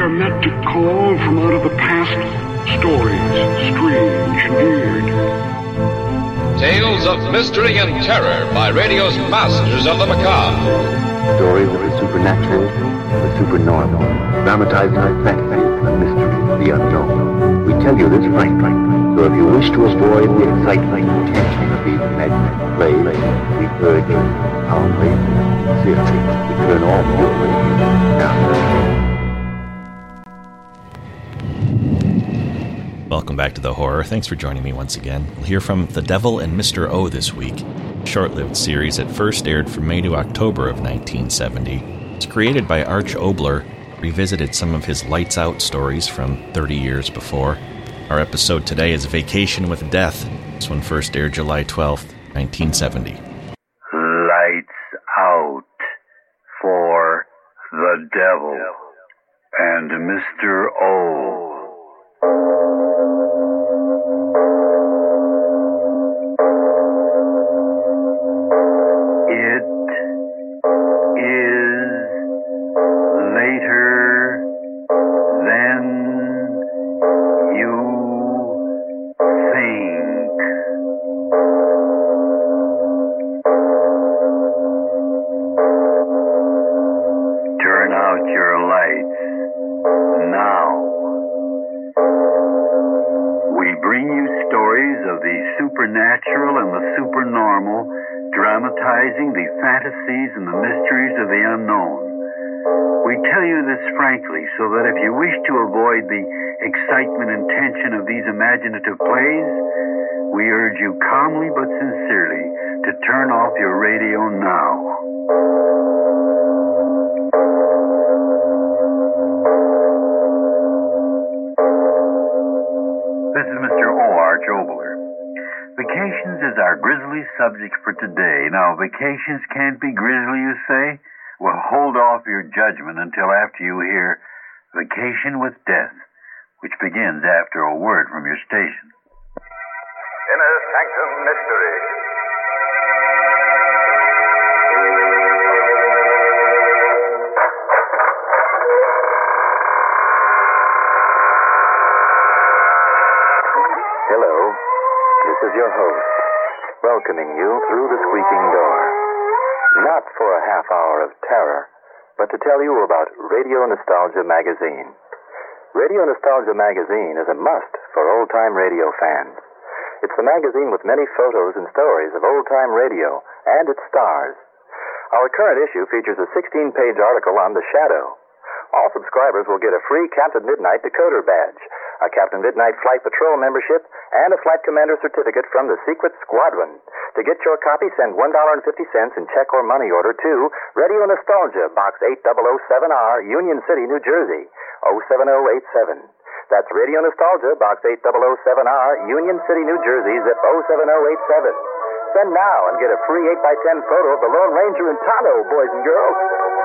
are meant to call from out of the past stories, strange and weird. Tales of mystery and terror by radio's masters of the macabre. Stories of the supernatural, the supernormal, dramatizing the fantasy, the mystery, the unknown. We tell you this frankly, so if you wish to avoid the excitement and tension of these imaginary plays, we urge you, calmly, sincerely, to turn off your radio now. Welcome back to The Horror. Thanks for joining me once again. We'll hear from The Devil and Mr. O this week. Short-lived series that first aired from May to October of 1970. It's created by Arch Oboler, revisited some of his Lights Out stories from 30 years before. Our episode today is Vacation with Death. This one first aired July 12th, 1970. Lights out for The Devil and Mr. O. Supernatural and the supernormal, dramatizing the fantasies and the mysteries of the unknown. We tell you this frankly so that if you wish to avoid the excitement and tension of these imaginative plays, we urge you calmly but sincerely to turn off your radio now. This is Mr. O. Arch Oboler. Vacations is our grisly subject for today. Now, vacations can't be grisly, you say? Well, hold off your judgment until after you hear Vacation with Death, which begins after a word from your station. Inner Sanctum Mystery. Hello. This is your host, welcoming you through the squeaking door. Not for a half hour of terror, but to tell you about Radio Nostalgia Magazine. Radio Nostalgia Magazine is a must for old-time radio fans. It's the magazine with many photos and stories of old-time radio and its stars. Our current issue features a 16-page article on The Shadow. All subscribers will get a free Captain Midnight decoder badge, a Captain Midnight Flight Patrol membership, and a Flight Commander certificate from the Secret Squadron. To get your copy, send $1.50 in check or money order to Radio Nostalgia, Box 8007R, Union City, New Jersey, 07087. That's Radio Nostalgia, Box 8007R, Union City, New Jersey, zip 07087. Send now and get a free 8x10 photo of the Lone Ranger and Tonto, boys and girls.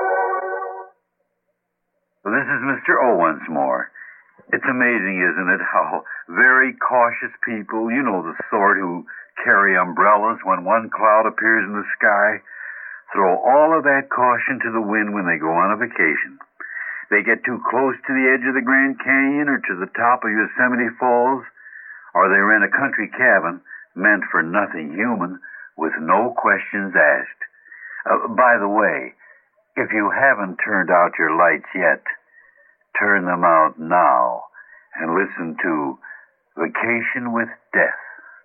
Well, this is Mr. O once more. It's amazing, isn't it, how very cautious people, you know the sort who carry umbrellas when one cloud appears in the sky, throw all of that caution to the wind when they go on a vacation. They get too close to the edge of the Grand Canyon or to the top of Yosemite Falls, or they rent a country cabin meant for nothing human with no questions asked. By the way, if you haven't turned out your lights yet, turn them out now and listen to Vacation with Death.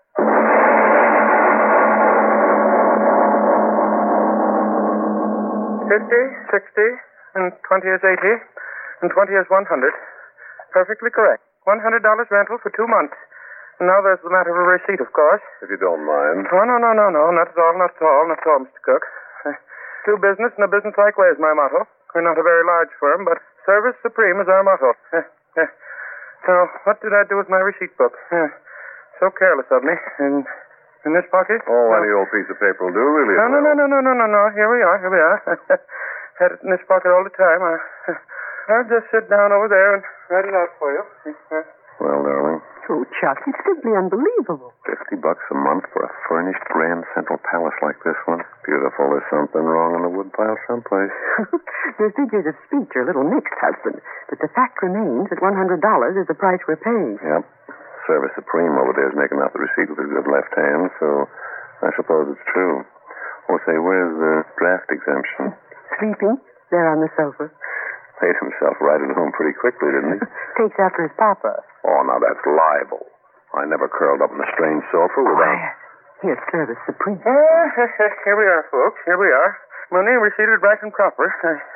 50, 60, and 20 is 80, and 20 is 100. Perfectly correct. $100 rental for 2 months. And now there's the matter of a receipt, of course. If you don't mind. Oh, no, not at all, Mr. Cook. Do business in a business-like way is my motto. We're not a very large firm, but service supreme is our motto. Now, what did I do with my receipt book? So careless of me. In this pocket? Oh, any old piece of paper will do, really. No. Here we are. Had it in this pocket all the time. I'll just sit down over there and write it out for you. Well, darling. Oh, Chuck, it's simply unbelievable. $50 a month for a furnished Grand Central Palace like this one. Beautiful. There's something wrong in the woodpile someplace. Your figures of speech are a little mixed, husband. But the fact remains that $100 is the price we're paying. Yep. Service Supreme over there is making out the receipt with his good left hand, so I suppose it's true. Oh, say, where's the draft exemption? Sleeping there on the sofa. Made himself right at home pretty quickly, didn't he? Takes after his papa. Oh, now that's libel. I never curled up on the strange sofa without... Quiet. Here's Service Supreme. Here we are, folks. Here we are. Money receipted right and proper.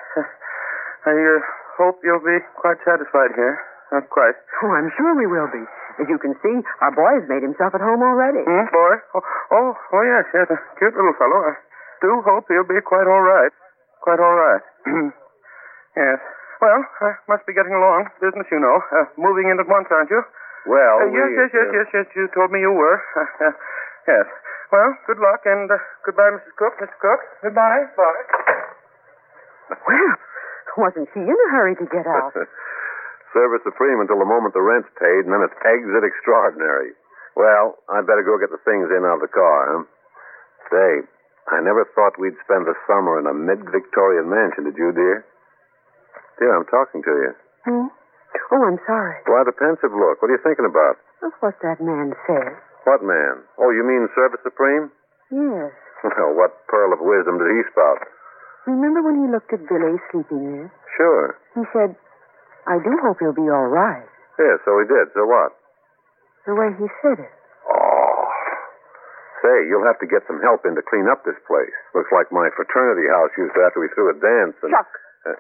I hope you'll be quite satisfied here. Not quite. Oh, I'm sure we will be. As you can see, our boy's made himself at home already. Boy? Oh, yes. A cute little fellow. I do hope he'll be quite all right. Quite all right. Yes. Well, I must be getting along. Business, you know. Moving in at once, aren't you? Well, yes. You told me you were. Yes. Well, good luck, and goodbye, Mrs. Cook. Mr. Cook, goodbye. Bye. Well, wasn't she in a hurry to get out? Service Supreme until the moment the rent's paid, and then it's exit extraordinary. Well, I'd better go get the things in out of the car, huh? Say, I never thought we'd spend the summer in a mid-Victorian mansion, did you, dear? Dear, I'm talking to you. Oh, I'm sorry. Why the pensive look? What are you thinking about? That's what that man said. What man? Oh, you mean Service Supreme? Yes. Well, what pearl of wisdom did he spout? Remember when he looked at Billy sleeping there? Sure. He said, I do hope he'll be all right. Yeah, so he did. So what? The way he said it. Oh. Say, you'll have to get some help in to clean up this place. Looks like my fraternity house used to after we threw a dance. And... Chuck!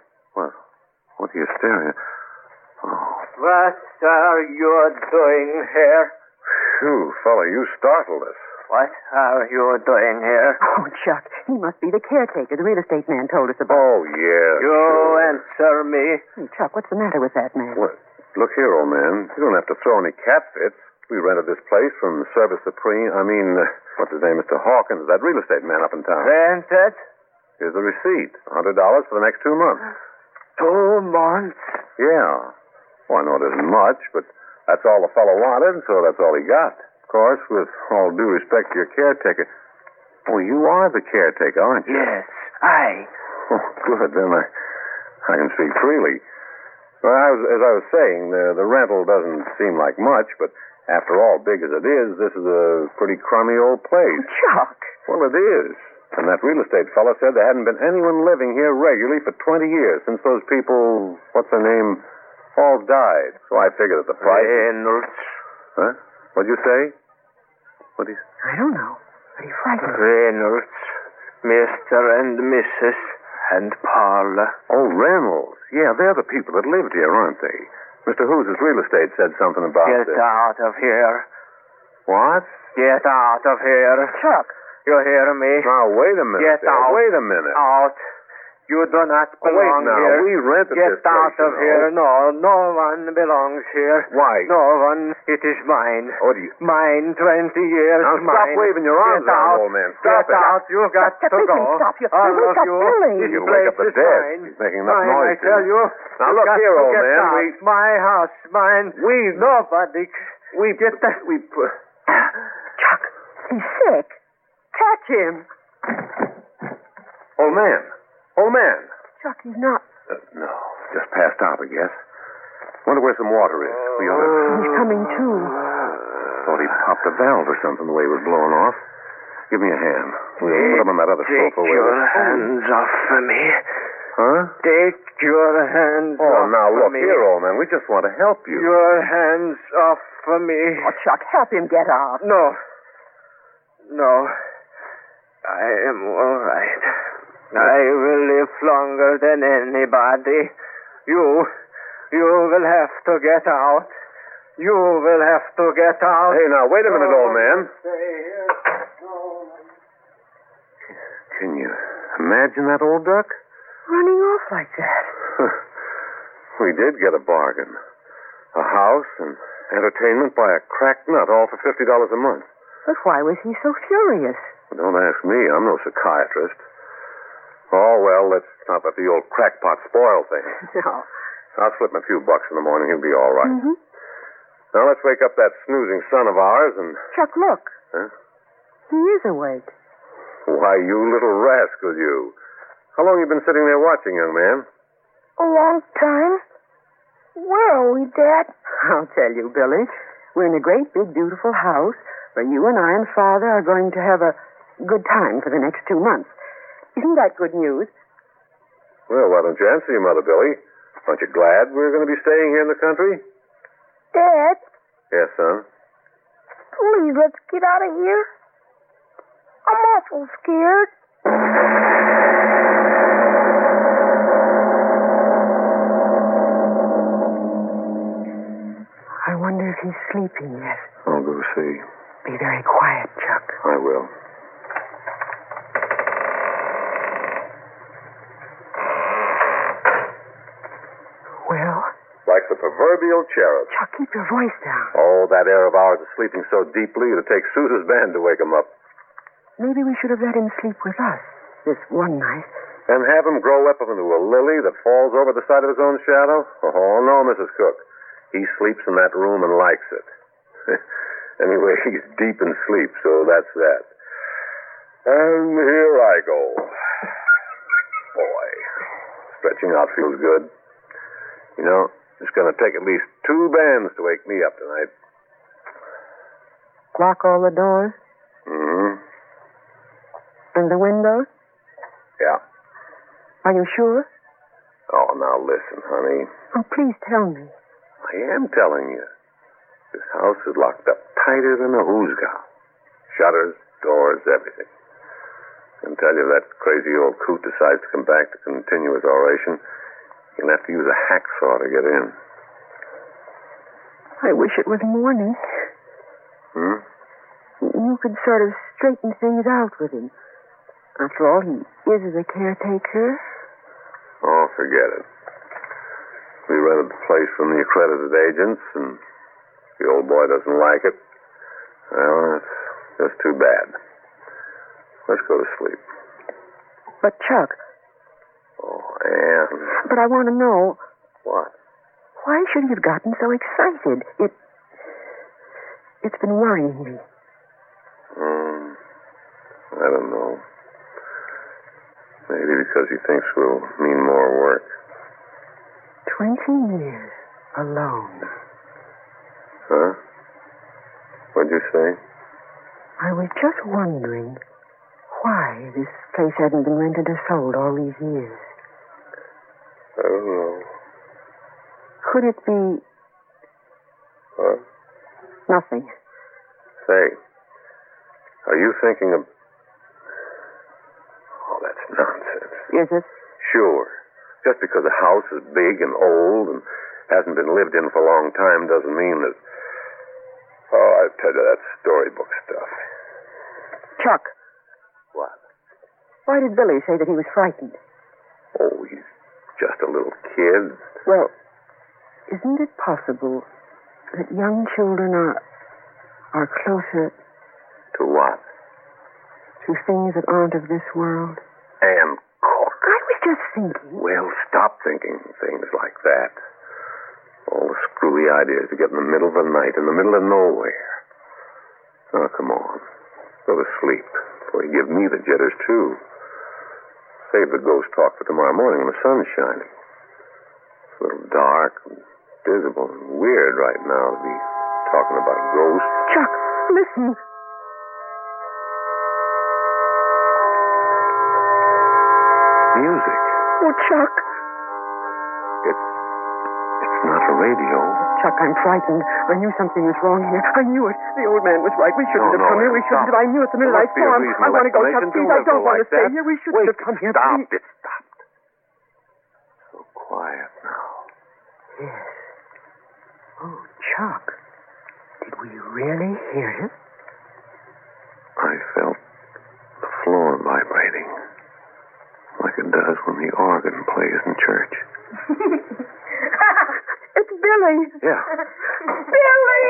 What are you staring at? Oh. What are you doing here? Phew, fella, you startled us. What are you doing here? Oh, Chuck, he must be the caretaker the real estate man told us about. Oh, yeah. You sure. answer me. Hey, Chuck, what's the matter with that man? What? Look here, old man. You don't have to throw any cat fits. We rented this place from Service Supreme. What's his name? Mr. Hawkins, that real estate man up in town. Rented? Here's the receipt. $100 for the next 2 months. 2 months? Yeah. Well, I know it isn't much, but that's all the fellow wanted, so that's all he got. Of course, with all due respect to your caretaker. Oh, you are the caretaker, aren't you? Yes, I. Oh, good. Then I can speak freely. Well, as I was saying, the rental doesn't seem like much, but after all, big as it is, this is a pretty crummy old place. Chuck! Well, it is. And that real estate fellow said there hadn't been anyone living here regularly for 20 years since those people, what's their name, all died. So I figured that the price... Reynolds. Huh? What'd you say? What do you... I don't know, but he frightened me. Reynolds, Mr. and Mrs. and Paula. Oh, Reynolds. Yeah, they're the people that lived here, aren't they? Mr. Hughes' real estate said something about Get out of here. What? Get out of here. Chuck! You hear me? Now, wait a minute. Get out. Wait a minute. Out. You do not belong wait now. here. We rented Get this place, out of here. No one belongs here. Why? No one. It is mine. What do you... Mine, 20 years. Now, mine. stop waving your arms Get around, out. old man. Stop Get it. out. You got Chuck, to make go. him stop you. All Wake of up you. Billy. This You'll wake place up the is dead. mine. He's making enough mine, noise I tell here. you. Now, You look got here, to old get man. out. My house, mine. Nobody. Chuck, he's sick. Catch him. Old man. Old man. Chuck, he's not. No. Just passed out, I guess. Wonder where some water is. We ought to... He's coming to. Thought he popped a valve or something the way it was blowing off. Give me a hand. We'll put him on that other Take sofa. your hands off of me. Huh? Take your hands off Oh, now, look of me. here, old man. We just want to help you. Your hands off of me. Oh, Chuck, help him get out. No. I am all right. I will live longer than anybody. You will have to get out. You will have to get out. Hey, now, wait a minute, old man. Stay here. Can you imagine that, old duck? Running off like that. We did get a bargain. A house and entertainment by a cracked nut, all for $50 a month. But why was he so furious? Don't ask me. I'm no psychiatrist. Oh, well, let's not let the old crackpot spoil things. No. I'll slip him a few bucks in the morning. He'll be all right. Mm-hmm. Now, let's wake up that snoozing son of ours and... Chuck, look. Huh? He is awake. Why, you little rascal, you. How long you been sitting there watching, young man? A long time. Dad? I'll tell you, Billy. We're in a great, big, beautiful house where you and I and Father are going to have a good time for the next 2 months. Isn't that good news? Well, why don't you answer your mother, Billy? Aren't you glad we're going to be staying here in the country? Dad? Yes, son? Please, let's get out of here. I'm awful scared. I wonder if he's sleeping yet. I'll go see. Be very quiet, Chuck. I will. Well? Like the proverbial cherub. Chuck, keep your voice down. Oh, that air of ours is sleeping so deeply it'll take Sousa's band to wake him up. Maybe we should have let him sleep with us this one night. And have him grow up into a lily that falls over the side of his own shadow? Oh, no, Mrs. Cook. He sleeps in that room and likes it. Anyway, he's deep in sleep, so that's that. And here I go. Boy, stretching out feels good. You know, it's going to take at least 2 bands to wake me up tonight. Lock all the doors? Mm-hmm. And the windows? Yeah. Are you sure? Oh, now listen, honey. Oh, please tell me. I am telling you. This house is locked up tighter than a hoosgow. Shutters, doors, everything. I can tell you if that crazy old coot decides to come back to continue his oration, he'll have to use a hacksaw to get in. I wish it was morning. Hmm? You could sort of straighten things out with him. After all, he is a caretaker. Oh, forget it. We rented the place from the accredited agents, and the old boy doesn't like it. Well, it's just too bad. Let's go to sleep. But, Chuck. Oh, Anne. But I want to know. What? Why should he have gotten so excited? It's been worrying me. I don't know. Maybe because he thinks we'll mean more work. 20 years alone. Huh? What'd you say? I was just wondering why this place hadn't been rented or sold all these years. I don't know. Could it be... Huh? Nothing. Say, are you thinking of... Oh, that's nonsense. Is it? Sure. Just because a house is big and old and hasn't been lived in for a long time doesn't mean that... Oh, I tell you, that storybook stuff. Chuck. What? Why did Billy say that he was frightened? Oh, he's just a little kid. Well, isn't it possible that young children are closer... To what? To things that aren't of this world? Anne Cook. I was just thinking... Well, stop thinking things like that. All the screwy ideas to get in the middle of the night, in the middle of nowhere. Oh, come on. Go to sleep before you give me the jitters, too. Save the ghost talk for tomorrow morning when the sun's shining. It's a little dark and dismal and weird right now to be talking about ghosts. Chuck, listen. Music. Oh, Chuck. It's not a radio. Chuck, I'm frightened. I knew something was wrong here. I knew it. The old man was right. We shouldn't have come here. We shouldn't have. I knew it the minute I saw him. I want to go, Chuck. Please, I don't want to stay here. We shouldn't have come here. Stop. It stopped. So quiet now. Yes. Oh, Chuck. Did we really hear it? I felt the floor vibrating. Like it does when the organ plays in church. It's Billy. Yeah. Billy!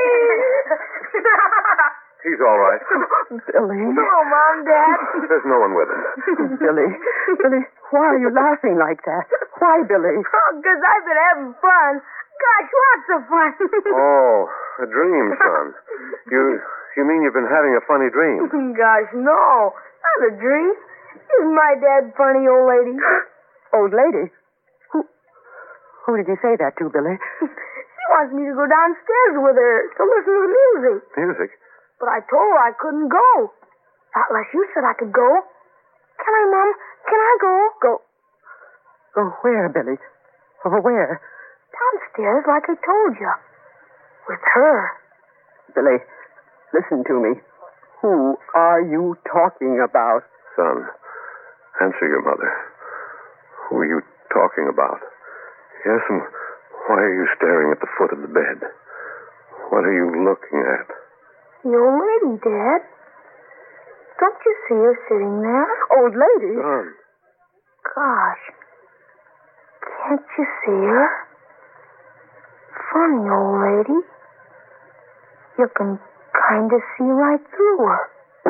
He's all right. Billy. Hello, Mom, Dad. There's no one with him. Billy. Billy, why are you laughing like that? Why, Billy? Oh, because I've been having fun. Gosh, lots of fun. Oh, a dream, son. You mean you've been having a funny dream? Gosh, no. Not a dream. Isn't my dad funny, old lady? Old lady? Who did you say that to, Billy? She wants me to go downstairs with her to listen to the music. Music? But I told her I couldn't go. Not unless you said I could go. Can I, Mom? Can I go? Go where, Billy? Over where? Downstairs, like I told you. With her. Billy, listen to me. Who are you talking about? Son, answer your mother. Who are you talking about? Yes, and why are you staring at the foot of the bed? What are you looking at? The old lady, Dad. Don't you see her sitting there? Old lady? Son. Gosh. Can't you see her? Funny old lady. You can kind of see right through her.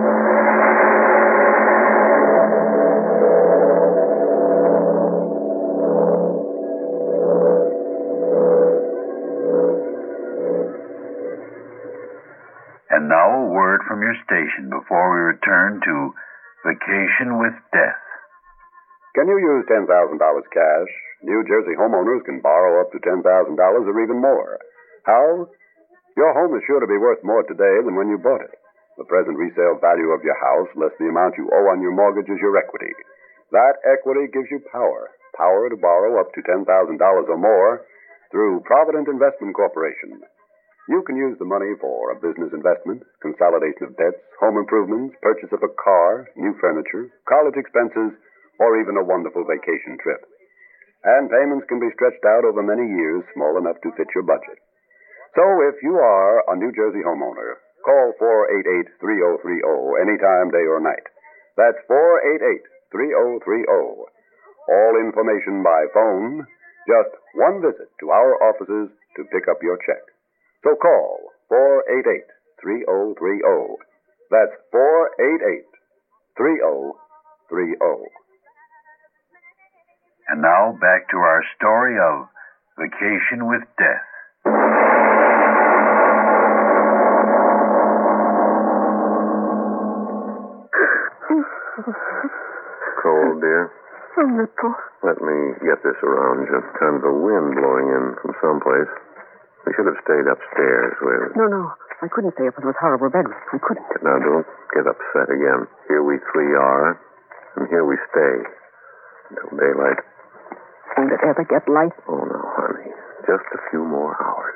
And now a word from your station before we return to Vacation with Death. Can you use $10,000 cash? New Jersey homeowners can borrow up to $10,000 or even more. How? Your home is sure to be worth more today than when you bought it. The present resale value of your house less the amount you owe on your mortgage is your equity. That equity gives you power to borrow up to $10,000 or more through Provident Investment Corporation. You can use the money for a business investment, consolidation of debts, home improvements, purchase of a car, new furniture, college expenses, or even a wonderful vacation trip. And payments can be stretched out over many years, small enough to fit your budget. So if you are a New Jersey homeowner, call 488-3030 anytime, day or night. That's 488-3030. All information by phone, just one visit to our offices to pick up your check. So call 488-3030. That's 488-3030. And now back to our story of Vacation with Death. Cold, dear? A little. Let me get this around you. Kind of a wind blowing in from someplace. We should have stayed upstairs with... No. I couldn't stay up in those horrible bedrooms. I couldn't. Now, don't get upset again. Here we three are, and here we stay. Until daylight. Won't it ever get light? Oh, no, honey. Just a few more hours.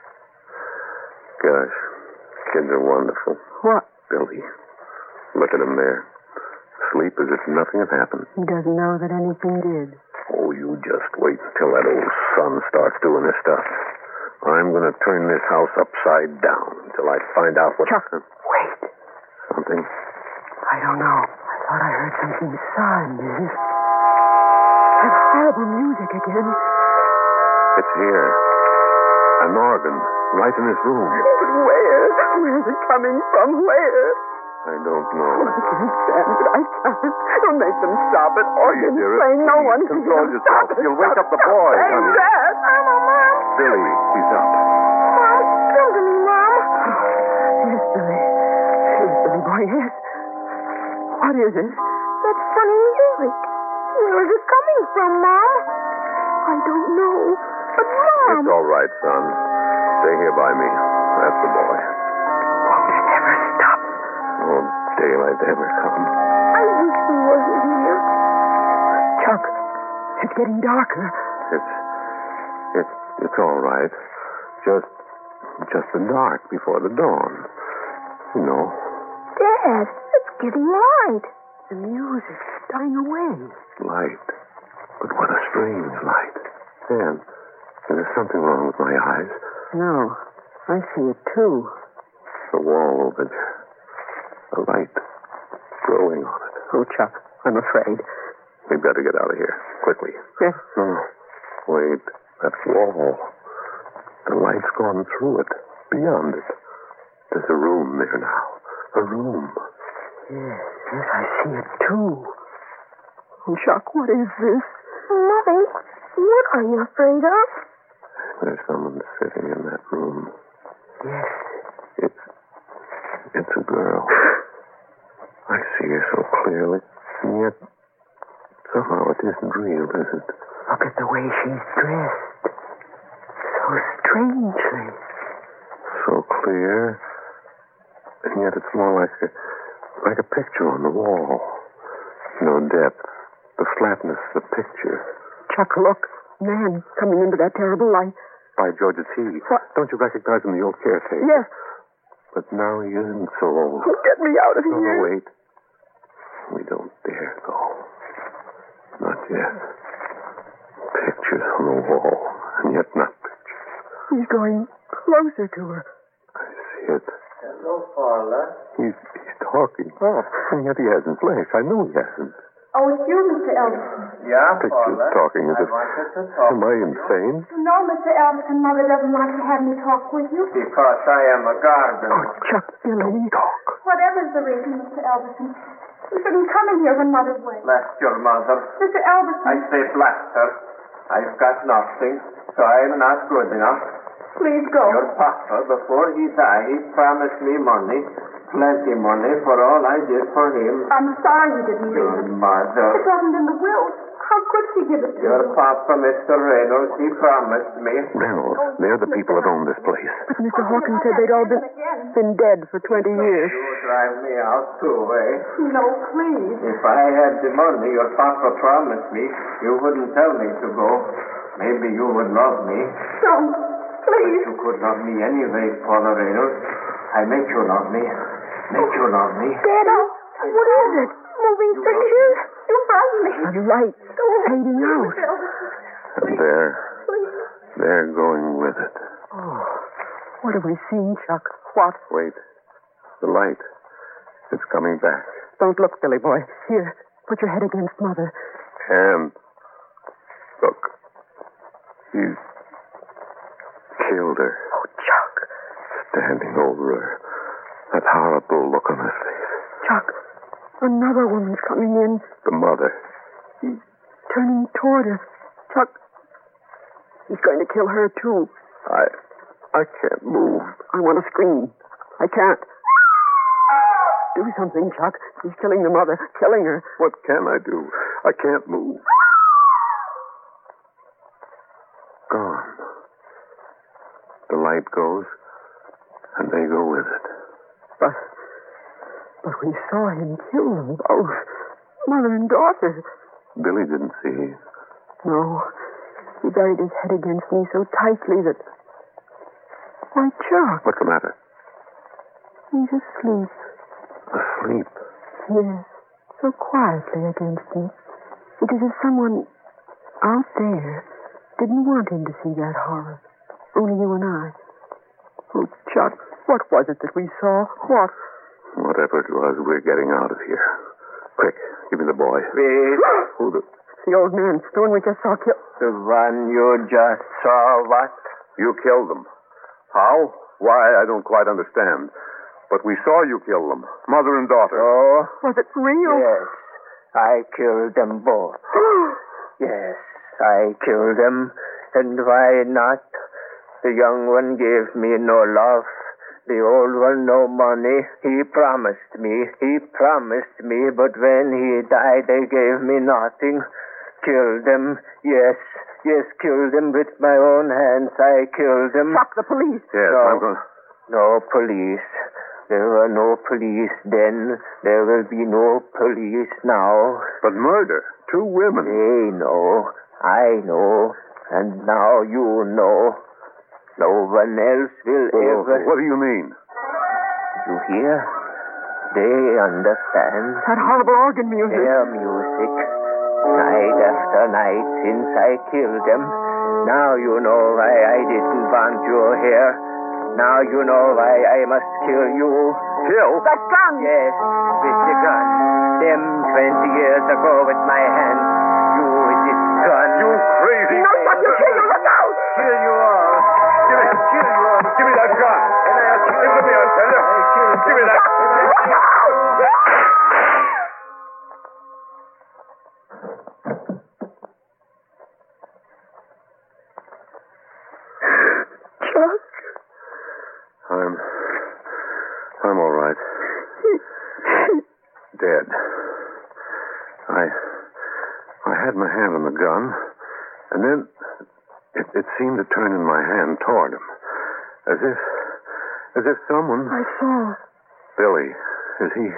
Gosh, kids are wonderful. What? Billy. Look at him there. Sleep as if nothing had happened. He doesn't know that anything did. Oh, you just wait until that old sun starts doing this stuff. I'm going to turn this house upside down until I find out what... Chuck, wait. Something? I don't know. I thought I heard something sighing. That horrible music again. It's here. An organ, right in his room. But where? Where is it coming from? Where? I don't know. Oh, I can't stand it. I can't. Don't make them stop it. Organ playing. No one can control yourself. You'll wake up the boy. Hey, Dad. Mom. Billy, he's up. Mom, come to me, Mom. Yes, Billy. Yes, Billy boy, yes. What is it? That funny music. Where is it coming from, Mom? I don't know. But, Mom... It's all right, son. Stay here by me. That's the boy. Won't it ever stop? Won't daylight ever come? I wish he wasn't here. Chuck, it's getting darker. It's all right. Just the dark before the dawn. You know. Dad, it's getting light. The music's dying away. Light. But what a strange light. Dan, there's something wrong with my eyes. No, I see it too. The wall over there. A light growing on it. Oh, Chuck, I'm afraid. We've got to get out of here. Quickly. Yes. No. Wait. That wall. The light's gone through it. Beyond it. There's a room there now. A room. Yes, I see it too. Oh, Chuck, what is this? Mother, what are you afraid of? There's someone sitting in that room. Yes. It's a girl. I see her so clearly. And yet, somehow it isn't real, is it? Look at the way she's dressed. So strangely. So clear, and yet it's more like a picture on the wall. No depth, the flatness, the picture. Chuck, look. Man coming into that terrible light. By George, it's he. What? Don't you recognize him, the old caretaker? Yes. But now he isn't so old. Get me out of here. No, wait. We don't dare go. Not yet. Pictures on the wall, and yet not pictures. He's going closer to her. I see it. Hello, Paula. He's talking. Oh, and yet he hasn't flashed. I know he hasn't. Oh, it's you, Mr. Elvis. Yeah, Pictures Paula. talking as if... wanted to talk. Am I insane? No, Mr. Elvis, and Mother doesn't like to have me talk with you. Because I am a gardener. Oh, Chuck, Billy. Talk. Whatever's the reason, Mr. Elvis, you shouldn't come in here when Mother's away. Bless your mother. Mr. Elvis. I say bless her. I've got nothing, so I'm not good enough. Please go. Your papa, before he died, he promised me money. Plenty money for all I did for him. I'm sorry you didn't Your leave it. mother. It wasn't in the will. How could she give it to Your you? papa, Mr. Reynolds, he promised me. Reynolds, they're the people that own this place. But Mr. Hawkins said they'd all been dead for 20 years. You drive me out too, eh? No, please. If I had the money your papa promised me, you wouldn't tell me to go. Maybe you would love me. Don't. Please. You could love me anyway, Paula Reynolds. I make you love me. Make you love me. Daddy, what is it? Moving pictures? You frightened me. The light fading out. And they're going with it. Oh, what have we seen, Chuck? What? Wait. The light. It's coming back. Don't look, Billy boy. Here, put your head against Mother. And look. He's killed her. Oh, Chuck. Standing over her. That horrible look on his face. Chuck, another woman's coming in. The mother. He's turning toward her. Chuck, he's going to kill her, too. I can't move. I want to scream. I can't. Do something, Chuck. He's killing the mother, killing her. What can I do? I can't move. Gone. The light goes, and they go with it. But we saw him kill them both. Mother and daughter. Billy didn't see. No. He buried his head against me so tightly that... Why, Chuck. What's the matter? He's asleep. Asleep? Yes. So quietly against me. It is as if someone out there didn't want him to see that horror. Only you and I. Oh, Chuck, what was it that we saw? What? Whatever it was, we're getting out of here. Quick, give me the boy. Wait. Who the... The old man, the one we just saw kill... The one you just saw, what? You killed them. How? Why, I don't quite understand. But we saw you kill them. Mother and daughter. Oh? Was it real? Yes. I killed them both. Yes, I killed them. And why not? The young one gave me no love. The old one no money. He promised me. But when he died, they gave me nothing. Killed them. Yes, killed them with my own hands. I killed them. Stop the police. Yes, no, I'm going... No police. There were no police then. There will be no police now. But murder. 2 women. They know. I know. And now you know. No one else will ever... What do you mean? You hear? They understand. That horrible organ music. Their music. Night after night since I killed them. Now you know why I didn't want your hair. Now you know why I must kill you. Kill? That gun! Yes, with the gun. Them 20 years ago with my hand. You with this gun. You crazy... No, Chuck, you'll kill you. Look out! Kill you all. Give me that gun. Give it to me, I tell you. Give me that. Look out! Chuck? I'm all right. Dead. I had my hand on the gun, and then it It seemed to turn in my hand toward him. As if someone... I saw. Billy, is he...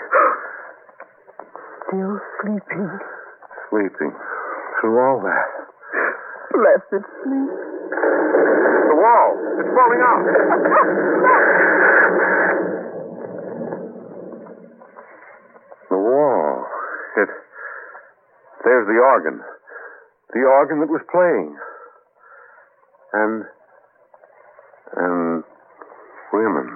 Still sleeping. Sleeping. Through all that. Blessed sleep. The wall. It's falling out. The wall. There's the organ. The organ that was playing. And women.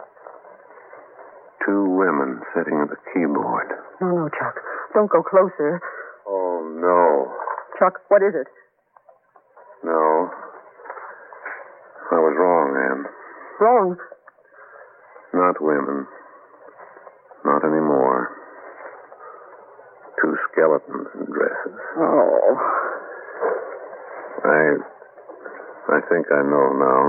2 women sitting at the keyboard. No, Chuck. Don't go closer. Oh, no. Chuck, what is it? No. I was wrong, Ann. Wrong? Not women. Not anymore. 2 skeletons in dresses. Oh. I think I know now.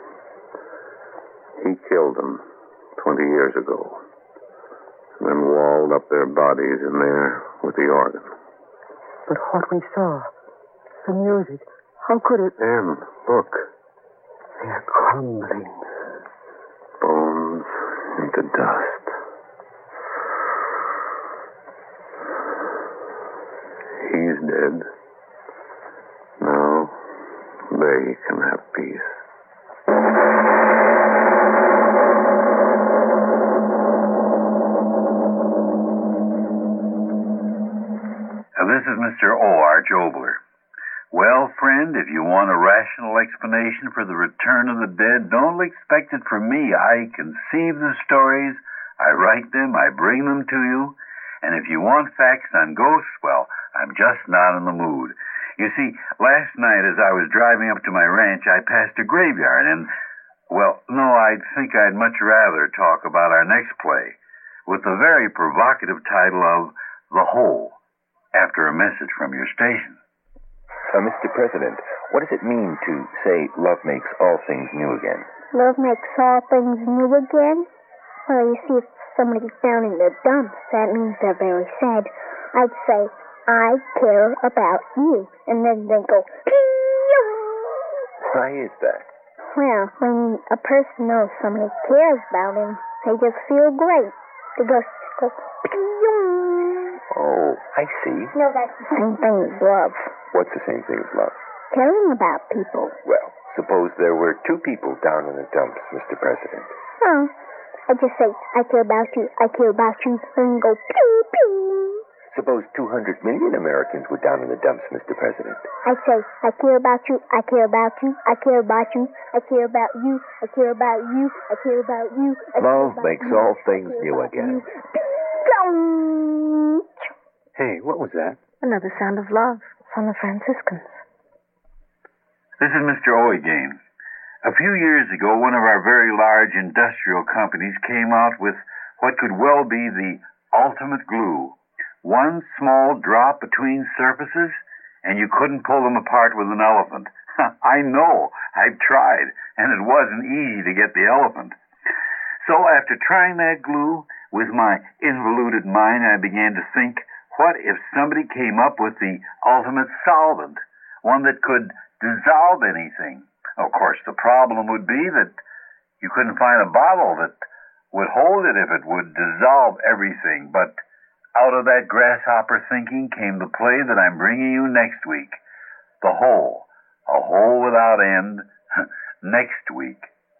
He killed them 20 years ago. And then walled up their bodies in there with the organ. But what we saw, the music, how could it... Ann, look. They're crumbling. Bones into dust. He's dead. Now they can have peace. This is Mr. O. Arch Obler. Well, friend, if you want a rational explanation for the return of the dead, don't expect it from me. I conceive the stories, I write them, I bring them to you, and if you want facts on ghosts, well, I'm just not in the mood. You see, last night as I was driving up to my ranch, I passed a graveyard, and, well, no, I think I'd much rather talk about our next play, with the very provocative title of The Hole, after a message from your station. Mr. President, what does it mean to say love makes all things new again? Love makes all things new again? Well, you see, if somebody's down in the dumps, that means they're very sad. I'd say, I care about you. And then they go, pew! Why is that? Well, when a person knows somebody cares about him, they just feel great. They go pew! Oh, I see. No, that's the same thing as love. What's the same thing as love? Caring about people. Well, suppose there were 2 people down in the dumps, Mr. President. Oh, I just say, I care about you, I care about you, and go pew, pew. Suppose 200 million Americans were down in the dumps, Mr. President. I'd say, I care about you, I care about you, I care about you, I care about you, I care about you, I care about you. Love makes all things new again. Hey, what was that? Another sound of love from the Franciscans. This is Mr. O again. A few years ago, one of our very large industrial companies came out with what could well be the ultimate glue. One small drop between surfaces, and you couldn't pull them apart with an elephant. I know. I've tried, and it wasn't easy to get the elephant. So after trying that glue, with my involuted mind, I began to think, what if somebody came up with the ultimate solvent, one that could dissolve anything? Of course, the problem would be that you couldn't find a bottle that would hold it if it would dissolve everything. But out of that grasshopper thinking came the play that I'm bringing you next week, The Hole, a hole without end, next week.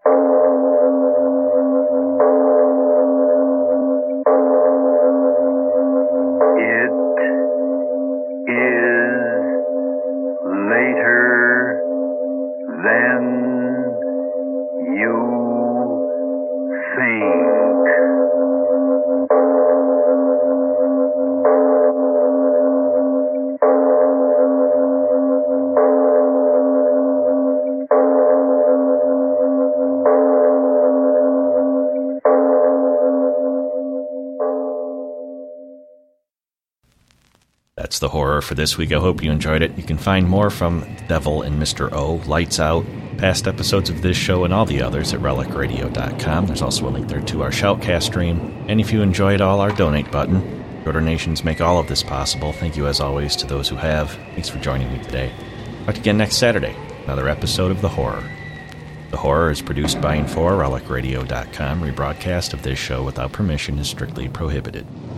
That's the horror for this week. I hope you enjoyed it. You can find more from Devil and Mr. O, Lights Out, past episodes of this show and all the others at relicradio.com. There's also a link there to our Shoutcast stream. And if you enjoyed all, our donate button. Your donations make all of this possible. Thank you, as always, to those who have. Thanks for joining me today. Talk again next Saturday. another episode of The Horror. The Horror is produced by and for RelicRadio.com. Rebroadcast of this show without permission is strictly prohibited.